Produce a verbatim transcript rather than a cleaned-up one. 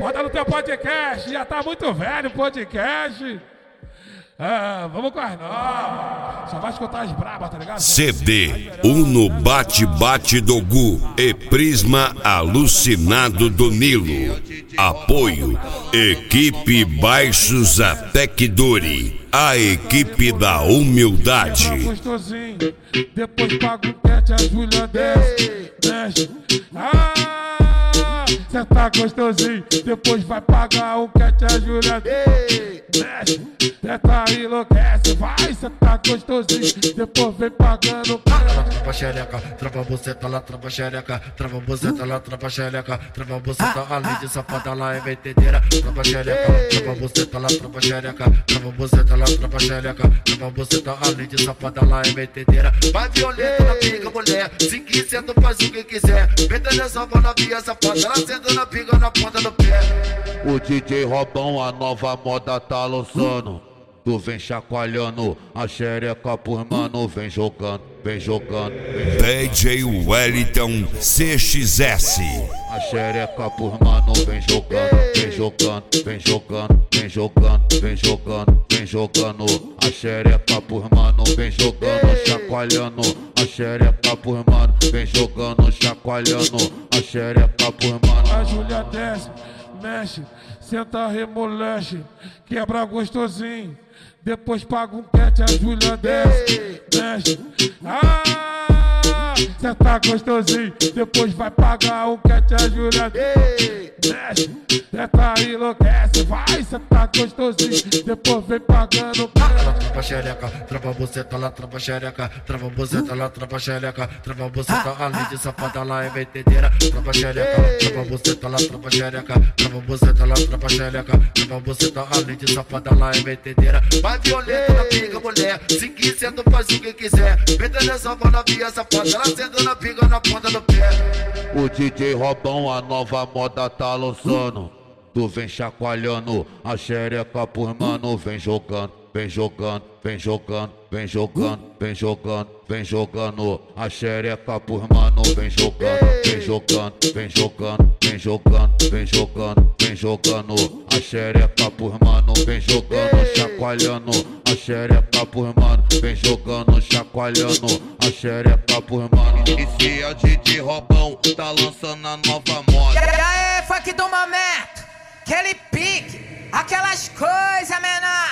Bota no teu podcast, já tá muito velho o podcast. Ah, vamos com as novas. Só vai escutar as brabas, tá ligado? C D Uno Bate Bate do Gu e Prisma Alucinado do Nilo. Apoio Equipe Baixos Atecdori, a equipe da humildade. Gostosinho, depois paga o pet, a Júlia desce, mexe. Ah, cê tá gostosinho, depois vai pagar o cat, a Júlia desce, mexe. Cê tá enlouquece, vai, cê tá gostosinho, depois vem pagando. Trava xereca, trava buceta lá, trava xereca, trava buceta lá, trava xereca, trava buceta além de safada lá é metedeira. Trava xereca, trava buceta lá, trava xereca, trava buceta lá, trava xereca, trava buceta além de safada lá é metedeira. Vai violento na pica, mulher, se quiser tu faz o que quiser. Meta nessa bola via safada, ela senta na pica na ponta do pé. O D J Robão, a nova moda tá lançando. Tu vem chacoalhando a xereca por mano, vem jogando, vem jogando, vem jogando. D J Wellington C X S. A xereca por mano, vem jogando, vem jogando, vem jogando, vem jogando, vem jogando, vem jogando. A xereca por mano, vem jogando, chacoalhando. A xereca por mano, vem jogando, chacoalhando. A xereca por mano. A Júlia desce, mexe, senta, remolexe, quebra gostosinho. Depois paga um cat, a Júlia desce, mexe. Ah, cê tá gostosinho, depois vai pagar um cat, a Júlia desce, mexe. Cê tá enlouquece, vai, cê tá gostosinho, depois vem pagando. Trava xereca, trava buceta lá, trava xereca, trava buceta lá, trava xereca, trava buceta além de safada lá é metedeira. Trava xereca, trava buceta lá, trava xereca, trava buceta lá, trava xereca, trava buceta além de safada lá é metedeira. Vai violento na pica, mulher, se quiser tu faz o que quiser. Meta nessa bola via safada, ela senta na pica na ponta do pé. O D J Robão, a nova moda tá lançando. Tu vem chacoalhando a xereca por mano, vem jogando, vem jogando, vem jogando, vem jogando, vem jogando, vem jogando. A xereca por mano, vem jogando, vem jogando, vem jogando, vem jogando, vem jogando, vem jogando. A xereca por mano, vem jogando, chacoalhando. A xereca por mano, vem jogando, chacoalhando. A xereca por mano. Esse é o D J Robão, tá lançando a nova moda. E aí, funk do momento, aquele pique, aquelas coisas, menor.